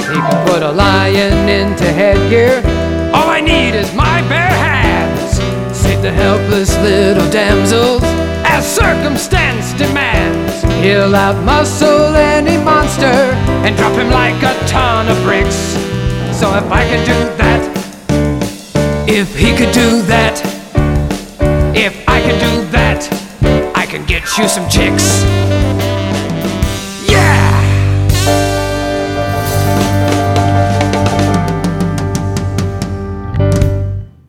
He can put a lion into headgear. All I need is my bare hands. Save the helpless little damsels as circumstance demands. He'll outmuscle any monster and drop him like a ton of bricks. So if I could do that, if he could do that, if I could do that, I can get you some chicks.